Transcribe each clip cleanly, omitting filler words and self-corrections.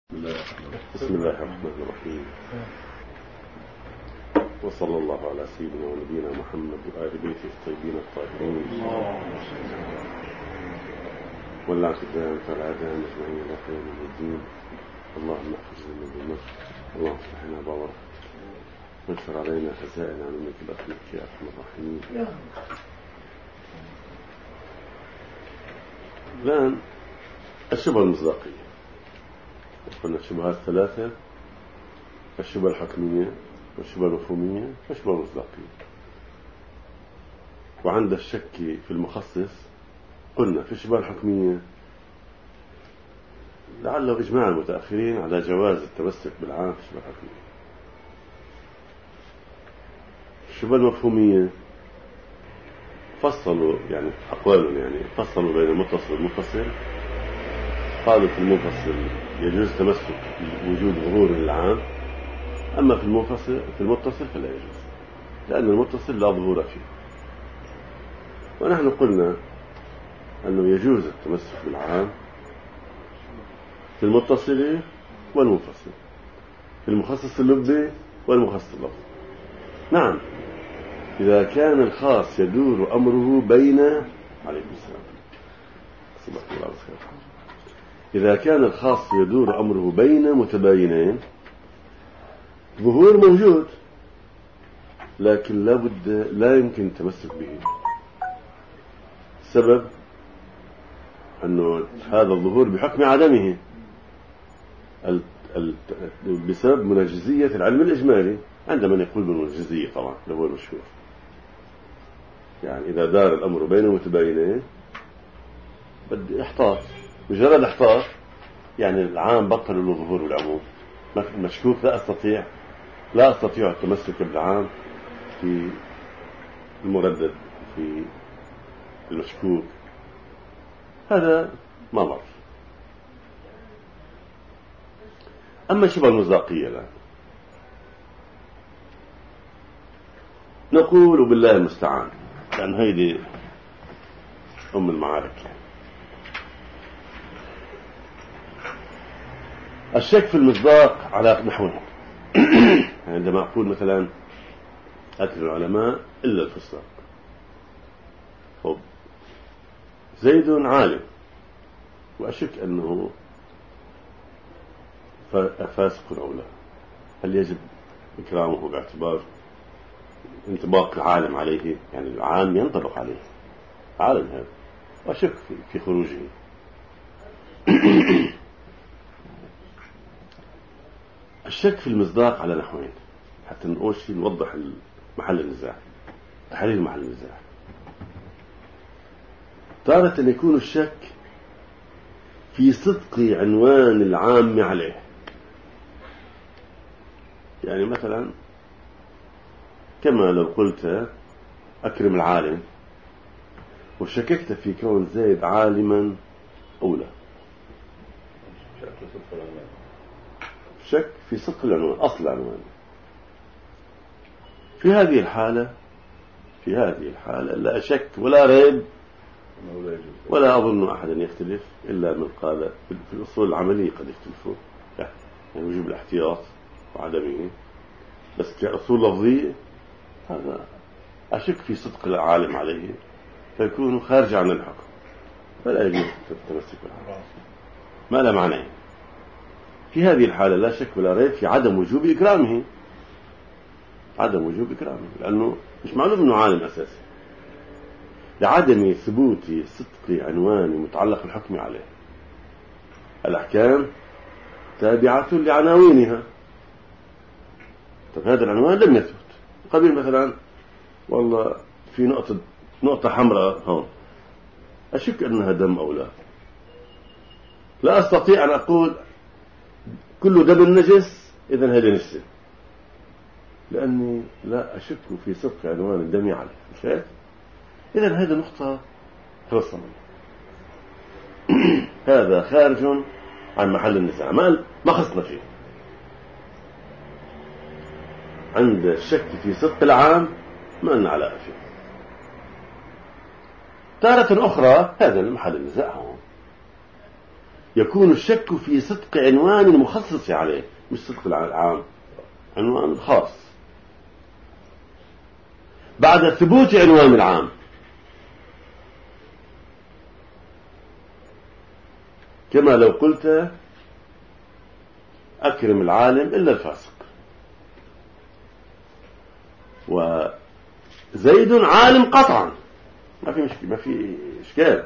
بسم الله الرحمن الرحيم، وصلى الله على سيدنا ونبينا محمد وآل بيته الطيبين الطاهرين والعتدان فالعدان أجمعين إلى قيام الدين. اللهم احفظنا من بالنصر، اللهم افتح لنا باب وانشر علينا خزائن علمك برحمتك يا أرحم الراحمين. الآن الشبهة المصداقية. قلنا الشبهات ثلاثة: الشبهة الحكمية والشبهة المفهومية والشبهة المصداقية. وعند الشك في المخصص قلنا في الشبهة الحكمية لعله إجماع المتأخرين على جواز التمسك بالعام في الشبهة الحكمية. الشبهة المفهومية فصلوا فصلوا بين المتصل والمنفصل. قالوا في المنفصل يجوز تمسك وجود ظهور للعام، أما في المتصل فلا يجوز، لأن المتصل لا ظهور فيه. ونحن قلنا أنه يجوز التمسك بالعام في المتصل والمنفصل، في المخصص اللفظي والمخصص اللفظي. نعم، إذا كان الخاص يدور أمره بين عليكم السلام صباح الله الخير. إذا كان الخاص يدور أمره بين متباينين، ظهور موجود لكن لا يمكن التمسك به. السبب أنه هذا الظهور بحكم عدمه بسبب منجزية العلم الإجمالي. عندما يقول بالمنجزية طبعا هو المشهور، يعني إذا دار الأمر بين متباينين بدي احتاط، مجرد احتاط يعني العام بطل له ظهور العموم. مشكوك لا أستطيع التمسك بالعام في المردد في المشكوك، هذا ما مر. أما شبه المصداقية لا، نقول بالله المستعان، لأن هيدي أم المعارك. الشك في المصداق على نحوين. عندما أقول مثلا أكثر العلماء إلا الفساق، زيد عالم وأشك أنه فاسق أو لا، هل يجب إكرامه باعتبار انطباق العالم عليه؟ يعني العام ينطبق عليه، عالم هذا، وأشك في خروجه. الشك في المصداق على نحوين، حتى نقول شيء نوضح محل النزاع، تحرير محل النزاع. تارة يكون الشك في صدق عنوان العام عليه، يعني مثلا كما لو قلت أكرم العالم وشككت في كون زيد عالما أو لا. شك في صدق العنوان، أصل العنوان. في هذه الحالة لا شك ولا ريب، ولا أظن أحدا يختلف إلا من قال في الأصول العملية قد يختلفوا، يعني وجوب الاحتياط وعدمه، بس كأصول لفظية هذا أشك في صدق العالم عليه فيكون خارج عن الحكم، فلا يجوز التمسك بالعام، ما لا معنى. في هذه الحالة لا شك ولا ريب في عدم وجوب إكرامه، لأنه مش معلوم أنه عالم أساسي، لعدم ثبوت صدق عنوان متعلق الحكم عليه. الأحكام تابعة لعناوينها. طب هذا العنوان لم يثبت، قبل مثلا والله في نقطة حمراء هون، أشك أنها دم أو لا أستطيع أن أقول كل دم نجس إذن هذا نجس، لأني لا أشك في صدق عنوان الدم عليه. شايف؟ إذن هذه نقطة خلصنا هذا خارج عن محل النزاع، ما خصنا فيه. عند الشك في صدق العام ما لنا علاقة فيه. تارة أخرى هذا المحل النزاع هون. يكون الشك في صدق عنوان المخصص عليه، مش صدق العام، عنوان خاص بعد ثبوت عنوان العام، كما لو قلت أكرم العالم إلا الفاسق، وزيد عالم قطعا، ما في إشكال،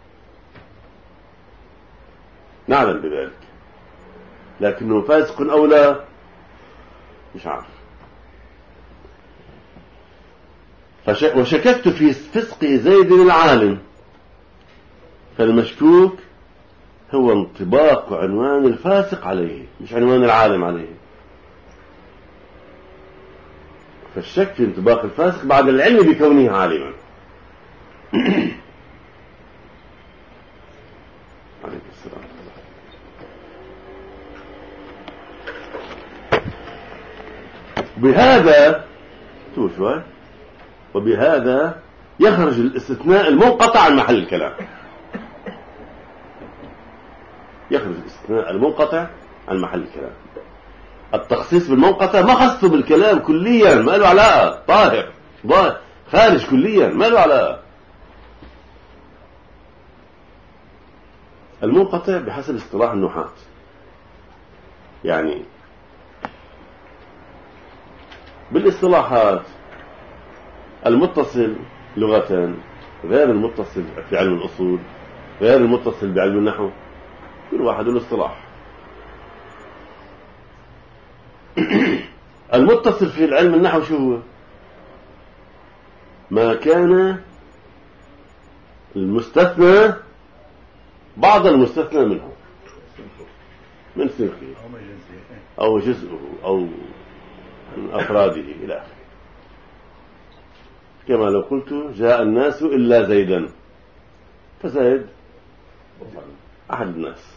نعلم بذلك، لكنه فاسق أو لا مش عارف. وشككت في فسق زيد العالم، فالمشكوك هو انطباق عنوان الفاسق عليه مش عنوان العالم عليه، فالشك في انطباق الفاسق بعد العلم بكونه عالما. عليك السلام. بهذا شوي وبهذا يخرج الاستثناء المنقطع عن محل الكلام، يخرج الاستثناء المنقطع عن محل الكلام. التخصيص بالمنقطع ما خصه بالكلام كليا، ما له علاقة، طاهر خارج كليا، ما له علاقة. المنقطع بحسب اصطلاح النحاة، يعني بالاصطلاحات المتصل لغة غير المتصل في علم الأصول غير المتصل بعلم النحو، كل واحد له اصطلاح. المتصل في العلم النحو شو هو؟ ما كان المستثنى بعض المستثنى منه من صنفه أو جزءه أو من أفراده إلى آخره، كما لو قلت جاء الناس إلا زيدا، فزيد أحد الناس.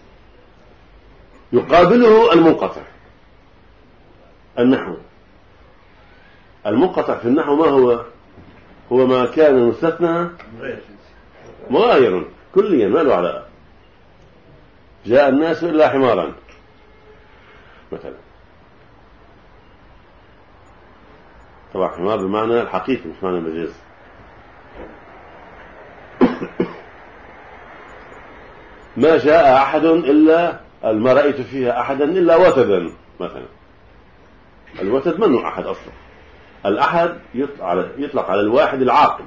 يقابله المنقطع النحو. المنقطع في النحو ما هو؟ هو ما كان المستثنى مغاير كليا، ما له علاقة. جاء الناس إلا حمارا مثلا، طبعا حمار بمعنى الحقيقي مش معنى المجاز. ما جاء أحد إلا، ما رأيت فيها أحدا إلا وتدا مثلا. الوتد منه أحد أصلا، الأحد يطلق على الواحد العاقل.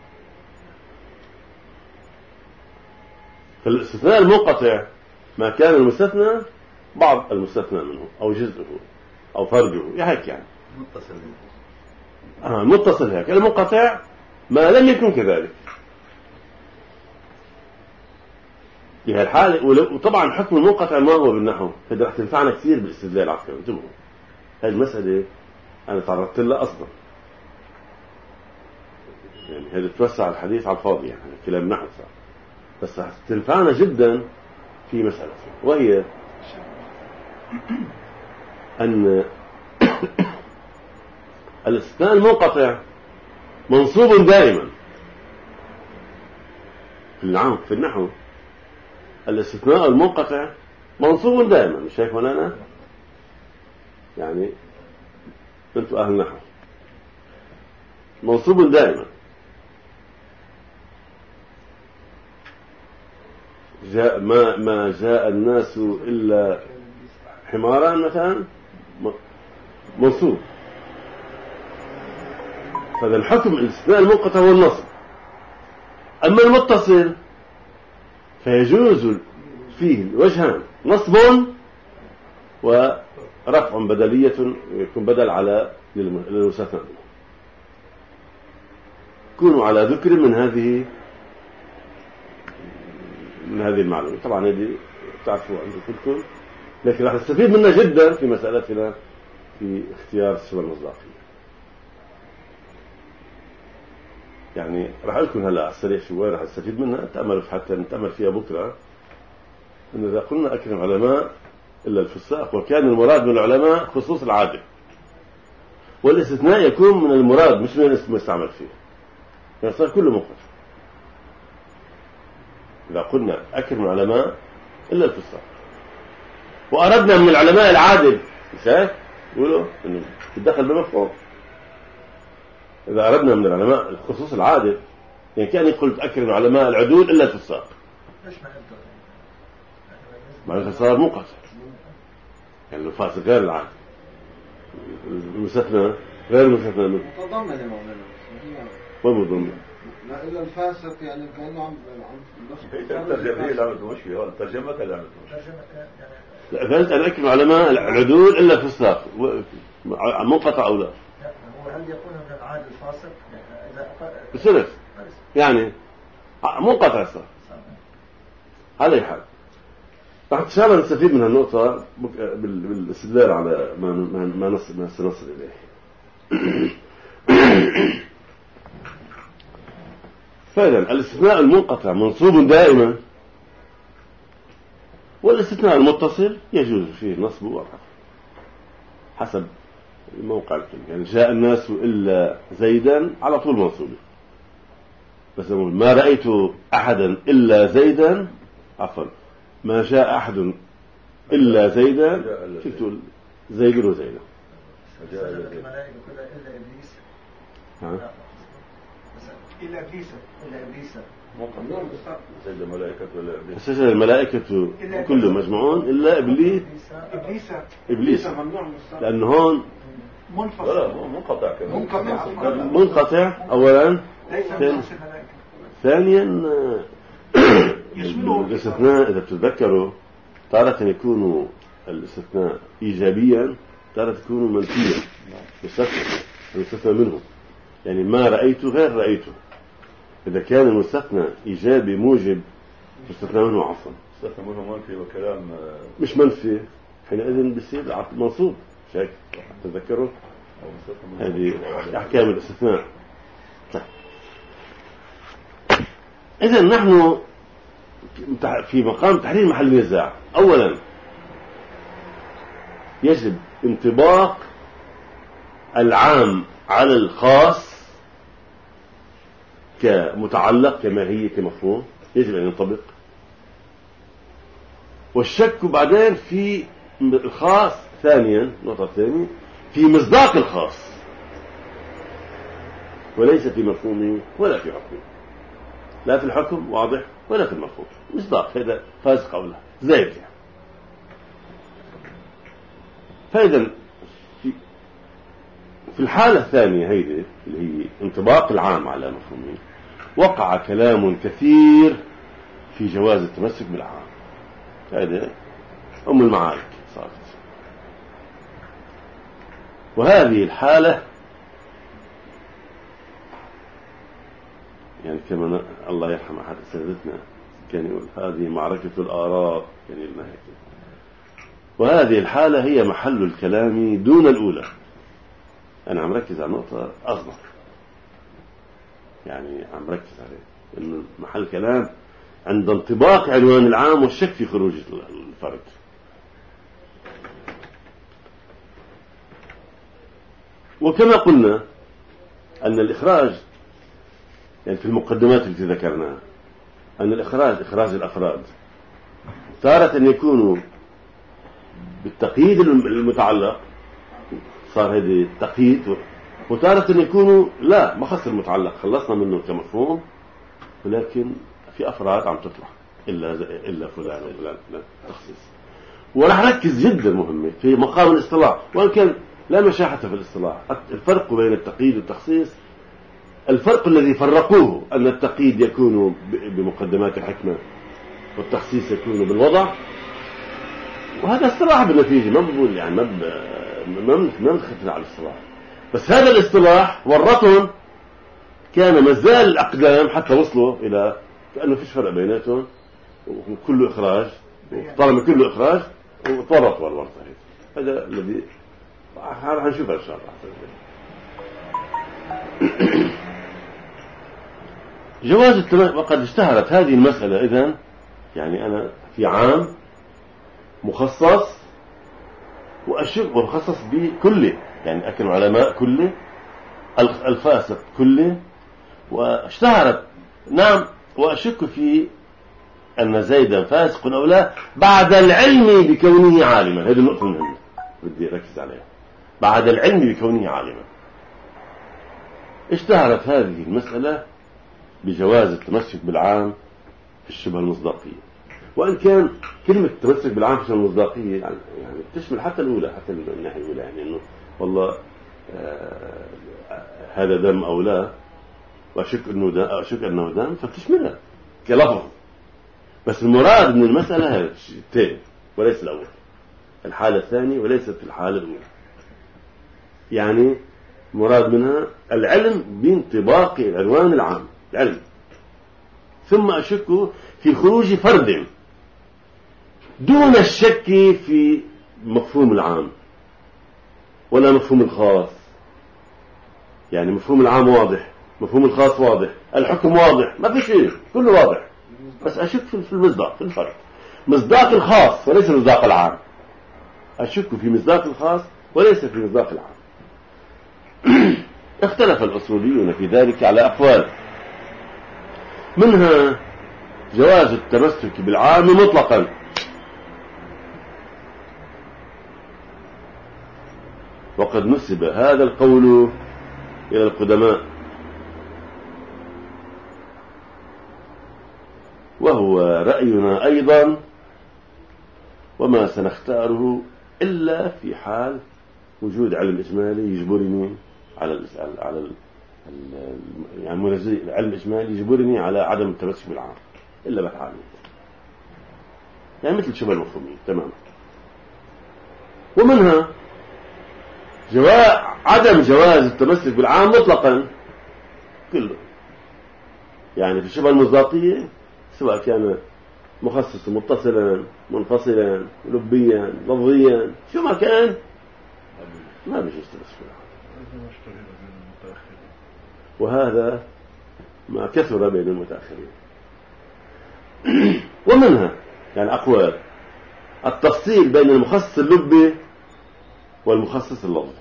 فالاستثناء المنقطع ما كان المستثنى بعض المستثنى منه أو جزءه أو فرده، هيك يعني متصل هيك. المنقطع ما لم يكن كذلك في هالحالة. وطبعا حكم المنقطع ما هو بالنحو، هذا رح تنفعنا كثير بالاستدلال على فكرة. انتبهوا، هذه المسألة أنا تعرضت لها أصلا، يعني هذا توسع الحديث على الفاضي، يعني كلام نحو صار، بس رح تنفعنا جدا في مسألة، وهي أن الاستثناء المنقطع منصوب دائما في النحو. الاستثناء المنقطع منصوب دائما، مش هيك مولانا؟ يعني انتم اهل النحو، منصوب دائما. جاء ما جاء الناس الا حمارا مثلا، منصوب. فهذا الحكم الاستثناء المنقطع هو النصب. اما المتصل فيجوز فيه وجهان، نصب ورفع بدلية، يكون بدل على للمستثنى. كونوا على ذكر من هذه المعلومة. طبعا هذه تعرفوا عند كلكم، لكن راح نستفيد منها جدا في مسألتنا في اختيار الصفة المصداقية. يعني راح أقول لكم هلا على السريع شوي راح نستفيد منها، تأملوا حتى نتأمل فيها بكرة. إن إذا قلنا أكرم علماء إلا الفساق، وكان المراد من العلماء خصوص العادة، والاستثناء يكون من المراد مش من الاسم المستعمل فيه، يعني صار كله منقطع. إذا قلنا أكرم العلماء إلا الفساق. وأردنا من العلماء العادل مثال يقولوا إنه الدخل بمفهوم. إذا أردنا من العلماء الخصوص العادل يعني كان يقول أكرم العلماء العدول إلا الفساق. معناتها صار منقطع يعني الفاسق غير العادل المستثنى غير المستثنى منه متضمن يا مولانا ومضمن لا إلا الفاسق يعني كأنه عم الترجمة هي اللي عملت مشكلة الترجمة اللي عملت مشكلة. فأنت أن أكرم العلماء العدول إلا الفساق منقطع أو لا؟ هل يكون من العادل الفاسق بصرف يعني منقطع صار على أي حال. إن شاء الله نستفيد من النقطة بالاستدلال على ما سنصل إليه. فإذا الاستثناء المنقطع منصوب دائما والاستثناء المتصل يجوز فيه نصب ورفع حسب موقع الكلمة. يعني جاء الناس إلا زيدا على طول منصوب. بس نقول ما رأيت أحدا إلا زيدا عفوا ما جاء أحد إلا زيدا شفتوا زيد وزيدا. إلا إبليس سجد الملائكة كل مجمعون إلا إبليس لأنه هون منقطع أولا. ثانيا الاستثناء إذا تتذكروا تارة يكون الاستثناء إيجابيا تارة يكون منفيا مستثنى منه. يعني ما رأيت غير رأيته. إذا كان المستثنى إيجابي موجب مستثنى منه عفوا مستثنى منه منفي وكلام مش منفي حينئذ بيصير منصوب. شايف تذكروا هذه أحكام الاستثناء. إذا نحن في مقام تحرير محل النزاع. أولا يجب انطباق العام على الخاص كمتعلق كماهية كمفهوم يجب أن ينطبق. والشك بعدين في الخاص. ثانيا نقطة ثانية في مصداق الخاص وليس في مفهومه ولا في حكمه. لا في الحكم واضح ولا في المفهوم مصداق. هذا فاسق أو لا زائد يعني. فإذا في الحالة الثانية هيدي اللي هي انطباق العام على مفهومه وقع كلام كثير في جواز التمسك بالعام. هذا أم المعارك صارت. وهذه الحالة يعني كما الله يرحم أحد سيدتنا كان يقول هذه معركة الآراء يعني المهدي. وهذه الحالة هي محل الكلام دون الأولى. أنا عم ركز على نقطة أصغر يعني عم ركز عليه إنه محل كلام عند انطباق عنوان العام والشك في خروج الفرد. وكما قلنا أن الإخراج يعني في المقدمات التي ذكرناها أن إخراج الأفراد تارة أن يكونوا بالتقييد المتعلق صار هذه التقييد وتارة أن يكونوا لا ما خص المتعلق خلصنا منه كمفهوم ولكن في أفراد عم تطلع إلا فلان وفلان تخصيص. ورح ركز جدا مهمة في مقام الاصطلاح وإن كان لا مشاحة في الاصطلاح. الفرق بين التقييد والتخصيص الفرق الذي فرقوه أن التقييد يكون بمقدمات الحكمة والتخصيص يكون بالوضع. وهذا اصطلاح بالنتيجة ما بقول يعني ما نختلف على الاصطلاح. بس هذا الاصطلاح ورطهم كان مازال الأقدام حتى وصلوا إلى كأنه فيش فرق بيناتهم وكله إخراج طالما كله إخراج وتورطوا الورطة. هذا الذي هنشوفها إن شاء الله. جواز التمسك وقد اشتهرت هذه المسألة. إذن يعني أنا في عام مخصص ومخصص بكله يعني أكرم علماء كله الفاسق كله واشتهرت. نعم وأشك في أن زيدا فاسق أو لا بعد العلم بكونه عالما. هذه النقطة مهمة بدي أركز عليها، بعد العلم بكونه عالما. اشتهرت هذه المسألة بجواز التمسك بالعام في الشبهة المصداقية، وإن كان كلمة التمسك بالعام في الشبهة المصداقية يعني تشمل حتى الأولى، حتى الناحية الأولى، يعني إنه والله هذا دم أو لا، وأشك أنه دم، فبتشملها كلفظ. بس المراد من المسألة هذا الثاني وليس الأول، الحالة الثانية وليست الحالة الأولى. يعني مراد منها العلم بانطباق العنوان العام، العلم، ثم أشك في خروج فرد دون الشك في مفهوم العام ولا مفهوم الخاص. يعني مفهوم العام واضح، مفهوم الخاص واضح، الحكم واضح، ما في شيء، كله واضح، بس أشك في المصداق، في الفرق، مصداق الخاص وليس مصداق العام. أشك في مصداق الخاص وليس في مصداق العام. اختلف الأصوليون في ذلك على أقوال، منها جواز التمسك بالعام مطلقا، وقد نسب هذا القول إلى القدماء، وهو رأينا أيضا، وما سنختاره إلا في حال وجود علم إجمالي يجبرني على يعني العلم الإجمالي يجبرني على عدم التمسك بالعام إلا بحاله، يعني مثل شبه المفهومين تماما. ومنها عدم جواز التمسك بالعام مطلقا كله، يعني في الشبه المصداقية سواء كان مخصص متصلا منفصلا لبيا لفظيا شو ما كان ما بيجوز التمسك بالعام. وهذا ما كثر بين المتأخرين. ومنها يعني أقوال التفصيل بين المخصص اللبي والمخصص اللفظي،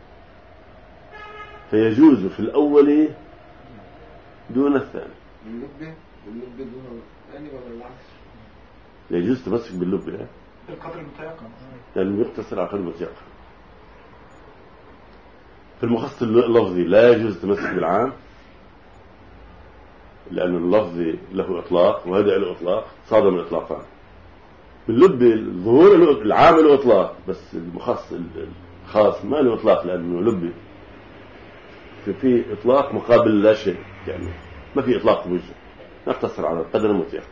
فيجوز في الأول دون الثاني. اللبي دون الثاني ولا العكس؟ يجوز التمسك باللبي بالقدر المتيقن، لأنه يقتصر على قدر المتيقن. في المخصص اللفظي لا يجوز التمسك بالعام، لأن اللفظ له إطلاق وهذا له إطلاق، صادم الإطلاقان. باللب الظهور العام له إطلاق، بس المخصص الخاص ما له إطلاق، لأنه لبي في إطلاق مقابل لا شيء، يعني ما في إطلاق بوجه، نقتصر على القدر المتيقن.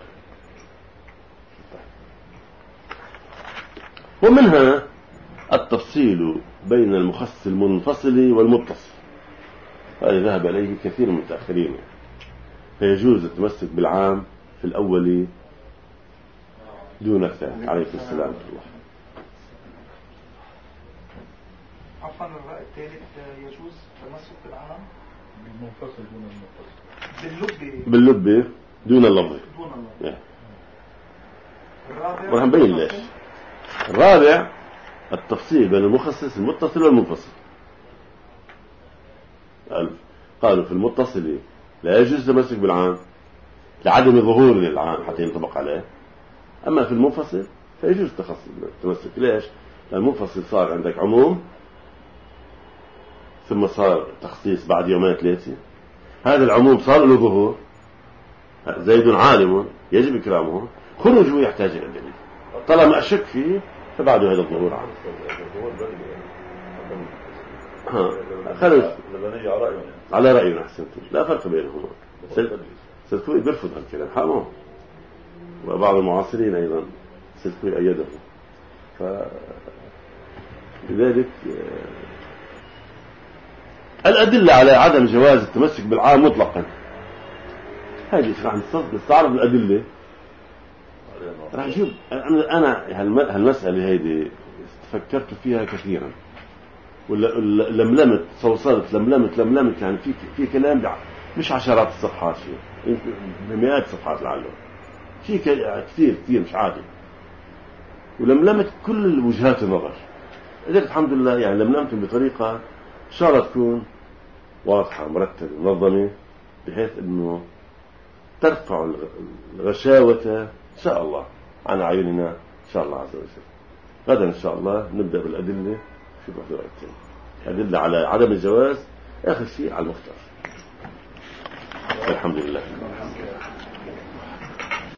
ومنها التفصيل بين المخصص المنفصل والمتصل، هذا ذهب إليه كثير من المتأخرين، فيجوز التمسك بالعام في الأول دون الثاني. عليكم السلام ورحمة الله. عفوا الرأي الثالث يجوز التمسك بالعام بالمنفصل دون المتصل، باللب دون اللفظ. ورح نبين ليش. الرابع التفصيل بين المخصص المتصل والمنفصل. قالوا في المتصل لا يجوز التمسك بالعام لعدم ظهور للعام حتى ينطبق عليه، أما في المنفصل فيجوز التمسك. ليش؟ لأن المنفصل صار عندك عموم ثم صار تخصيص بعد يومين ثلاثة، هذا العموم صار له ظهور، زيد عالم يجب إكرامه، خروجه يحتاج إلى دليل، طالما أشك فيه فبعده هذا الظهور عام. على رأينا أحسنتم، لا فرق بينهما. سلكوي بيرفض هالكلام حرام، وبعض المعاصرين أيضا سلكوي أيده. فلذلك الأدلة على عدم جواز التمسك بالعام مطلقا هذه راح نستعرض الأدلة، راح نشوف. أنا هالمسألة هذه فكرت فيها كثيرا، ولملمت صوصلت لملمت يعني في كلام مش عشرات الصفحات، شيء مئات الصفحات لعله، في كثير مش عادي، ولملمت كل وجهات النظر. إذا الحمد لله يعني لملمت بطريقة إن شاء الله تكون واضحة مرتبة منظمة، بحيث إنه ترفع الغشاوة إن شاء الله عن أعيننا إن شاء الله عز وجل. غدا إن شاء الله نبدأ بالأدلة في الوحدة والروايتين. أدلة على عدم الجواز، آخر شيء على المختار. الحمد لله.